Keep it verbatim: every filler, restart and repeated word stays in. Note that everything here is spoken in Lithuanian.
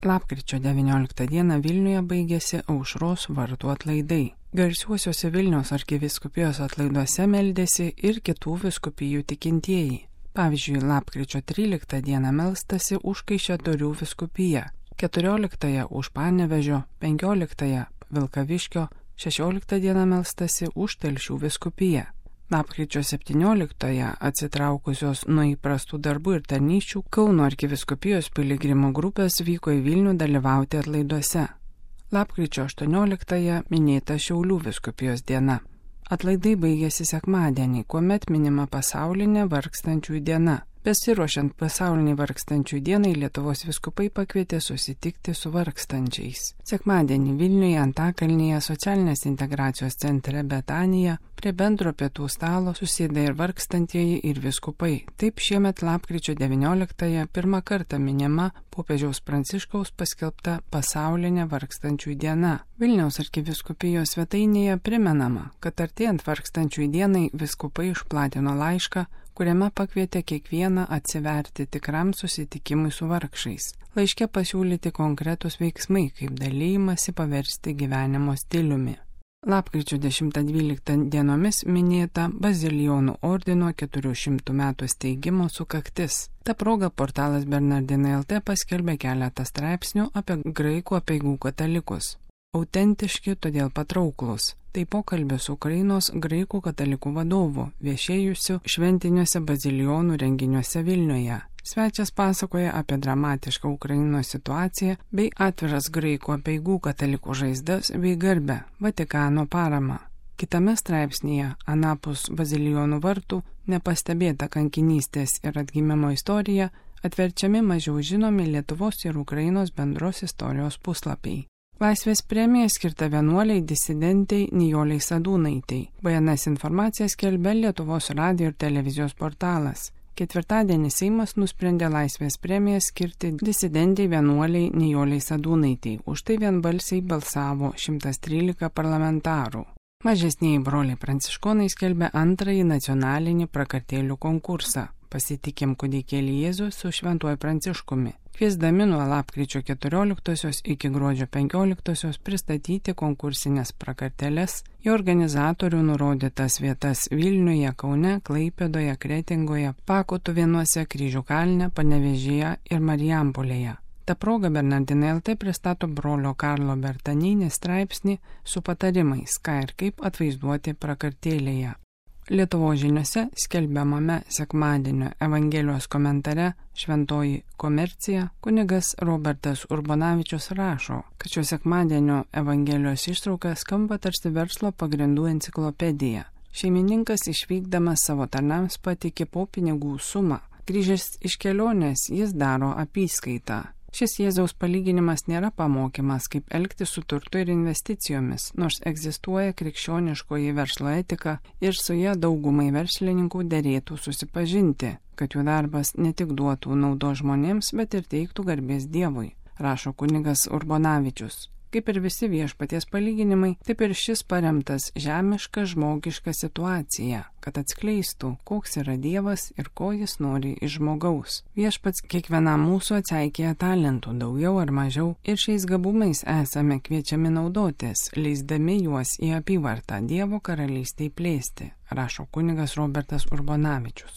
Lapkričio devynioliktą dieną Vilniuje baigėsi Aušros vartų atlaidai. Garsiuosiuose Vilniaus arkivyskupijos atlaiduose meldėsi ir kitų vyskupijų tikintieji. Pavyzdžiui, lapkričio tryliktą dieną melstasi už Kaišiadorių vyskupiją, keturioliktąją už Panevėžio, penkioliktąją Vilkaviškio, šešioliktą dieną melstasi už Telšių vyskupiją. Lapkričio septynioliktąją atsitraukusios nuo įprastų darbų ir tarnysčių Kauno arkivyskupijos piligrimų grupės vyko į Vilnių dalyvauti atlaiduose. Lapkričio aštuonioliktąją minėta Šiaulių vyskupijos diena. Atlaidai baigėsi sekmadienį, kuomet minima pasaulinė vargstančiųjų diena. Besiruošiant pasauliniai vargstančiųjų dienai, Lietuvos vyskupai pakvietė susitikti su vargstančiais. Sekmadienį Vilniuje Antakalnyje socialinės integracijos centre Betanija prie bendro pietų stalo susėda ir vargstantieji ir vyskupai. Taip šiemet lapkričio devynioliktąją pirmą kartą minima popiežiaus Pranciškaus paskelbta pasaulinė vargstančiųjų diena. Vilniaus arkivyskupijos svetainėje primenama, kad artėjant vargstančiųjų dienai vyskupai išplatino laišką, kuriame pakvietė kiekvieną atsiverti tikram susitikimui su vargšais. Laiške pasiūlyti konkretus veiksmai, kaip dalymasi paversti gyvenimo stiliumi. Lapkričio dešimtą dvyliktą dienomis minėta Bazilijonų ordino keturių šimtų metų steigimo sukaktis. Ta proga portalas Bernardinai L T paskelbė keletą straipsnių apie graikų apeigų katalikus. Autentiški, todėl patrauklus. Tai pokalbis su Ukrainos graikų katalikų vadovu, viešėjusiu šventiniuose bazilijonų renginiuose Vilniuje. Svečias pasakoja apie dramatišką Ukrainos situaciją bei atviras graikų apeigų katalikų žaizdas bei garbę, Vatikano paramą. Kitame straipsnyje, anapus bazilijonų vartų, nepastebėta kankinystės ir atgimimo istorija, atverčiami mažiau žinomi Lietuvos ir Ukrainos bendros istorijos puslapiai. Laisvės premija skirta vienuoliai disidentei Nijolei Sadūnaitei. B N S informaciją skelbia Lietuvos radijo ir televizijos portalas. Ketvirtadienį Seimas nusprendė Laisvės premiją skirti disidentei vienuoliai Nijolei Sadūnaitei. Už tai vienbalsiai balsavo šimtas trylika parlamentarų. Mažesnieji broliai pranciškonai skelbia antrąjį nacionalinį prakartėlių konkursą. Pasitikim kūdikėlį Jėzų su šventuoju Pranciškumi, kviesdami nuo lapkričio keturioliktosios iki gruodžio penkioliktosios pristatyti konkursinės prakartėles į organizatorių nurodytas vietas Vilniuje, Kaune, Klaipėdoje, Kretingoje, Pakutuvėnuose, Kryžių kalne, Panevėžyje ir Marijampolėje. Ta proga Bernardinai L T pristato brolio Karlo Bertaninį straipsnį su patarimais, ką ir kaip atvaizduoti prakartėlėje. Lietuvos žiniose skelbiamame sekmadienio Evangelijos komentare Šventoji komercija kunigas Robertas Urbonavičius rašo, kad šio sekmadienio Evangelijos ištrauka skamba tarsi verslo pagrindų enciklopedija. Šeimininkas išvykdamas savo tarnams patikė po pinigų sumą. Grįžęs iš kelionės jis daro apyskaitą. Šis Jėzaus palyginimas nėra pamokymas, kaip elgtis su turtu ir investicijomis, nors egzistuoja krikščioniškoji verslo etika ir su ja daugumai verslininkų derėtų susipažinti, kad jų darbas ne tik duotų naudos žmonėms, bet ir teiktų garbės Dievui, rašo kunigas Urbonavičius. Kaip ir visi viešpaties palyginimai, taip ir šis paremtas žemiška žmogiška situacija, kad atskleistų, koks yra Dievas ir ko jis nori iš žmogaus. Viešpats kiekvienam mūsų atseikėja talentų, daugiau ar mažiau, ir šiais gabumais esame kviečiami naudotis, leisdami juos į apyvartą Dievo karalystei plėsti, rašo kunigas Robertas Urbonavičius.